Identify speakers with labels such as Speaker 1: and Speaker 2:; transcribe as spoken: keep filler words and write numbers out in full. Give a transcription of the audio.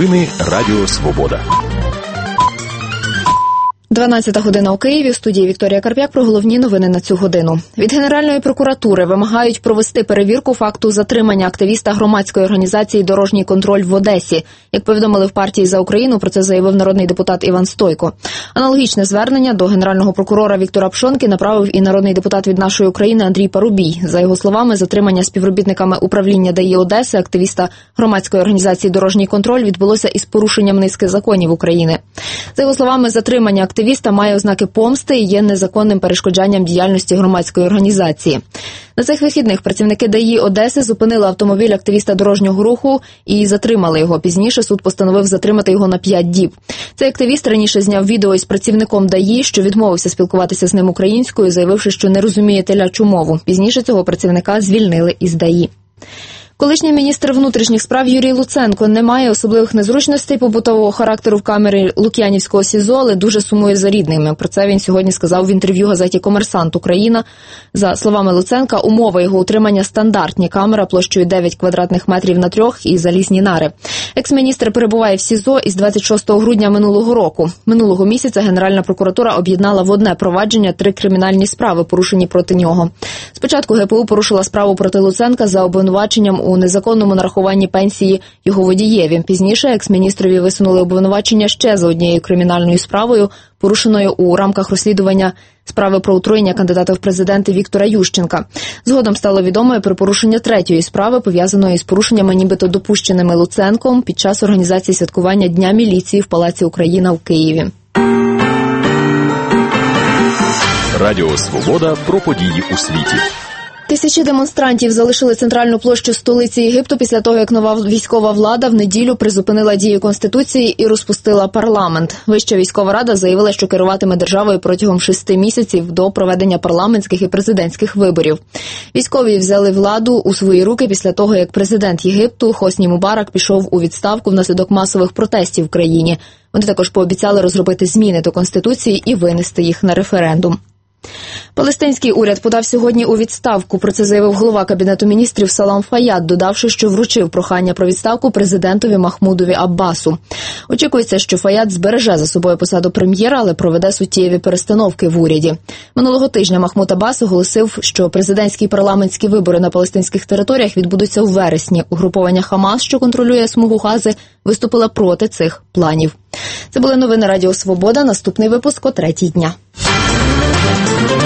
Speaker 1: Новини Радіо Свобода.
Speaker 2: дванадцята година у Києві. В студії Вікторія Карп'як про головні новини на цю годину. Від Генеральної прокуратури вимагають провести перевірку факту затримання активіста громадської організації «Дорожній контроль» в Одесі. Як повідомили в партії «За Україну», про це заявив народний депутат Іван Стойко. Аналогічне звернення до генерального прокурора Віктора Пшонки направив і народний депутат від «Нашої України» Андрій Парубій. За його словами, затримання співробітниками управління ДАІ Одеси активіста громадської організації «Дорожній контроль» відбулося із порушенням низки законів України. За його словами, затримання активіста Активіста має ознаки помсти і є незаконним перешкоджанням діяльності громадської організації. На цих вихідних працівники ДАІ Одеси зупинили автомобіль активіста дорожнього руху і затримали його. Пізніше суд постановив затримати його на п'ять діб. Цей активіст раніше зняв відео із працівником ДАІ, що відмовився спілкуватися з ним українською, заявивши, що не розуміє телячу мову. Пізніше цього працівника звільнили із ДАІ. Колишній міністр внутрішніх справ Юрій Луценко не має особливих незручностей побутового характеру в камері Лук'янівського СІЗО, але дуже сумує за рідними. Про це він сьогодні сказав в інтерв'ю газеті «Комерсант Україна». За словами Луценка, умови його утримання стандартні. Камера площею дев'ять квадратних метрів на трьох і залізні нари. Екс-міністр перебуває в СІЗО із двадцять шостого грудня минулого року. Минулого місяця Генеральна прокуратура об'єднала в одне провадження три кримінальні справи, порушені проти нього. Спочатку ГПУ порушила справу проти Луценка за обвинуваченням у незаконному нарахуванні пенсії його водієві. Пізніше екс-міністрові висунули обвинувачення ще за однією кримінальною справою, порушеною у рамках розслідування справи про отруєння кандидата в президенти Віктора Ющенка. Згодом стало відомо про порушення третьої справи, пов'язаної з порушеннями, нібито допущеними Луценком під час організації святкування Дня міліції в Палаці Україна в Києві.
Speaker 1: Радіо Свобода про події у світі.
Speaker 2: Тисячі демонстрантів залишили центральну площу столиці Єгипту після того, як нова військова влада в неділю призупинила дію Конституції і розпустила парламент. Вища військова рада заявила, що керуватиме державою протягом шести місяців до проведення парламентських і президентських виборів. Військові взяли владу у свої руки після того, як президент Єгипту Хосні Мубарак пішов у відставку внаслідок масових протестів в країні. Вони також пообіцяли розробити зміни до Конституції і винести їх на референдум. Палестинський уряд подав сьогодні у відставку. Про це заявив голова Кабінету міністрів Салам Фаяд, додавши, що вручив прохання про відставку президентові Махмудові Аббасу. Очікується, що Фаяд збереже за собою посаду прем'єра, але проведе суттєві перестановки в уряді. Минулого тижня Махмуд Аббас оголосив, що президентські і парламентські вибори на палестинських територіях відбудуться у вересні. Угруповання Хамас, що контролює смугу Гази, виступило проти цих планів. Це були новини Радіо Свобода. Наступний випуск о третій дня.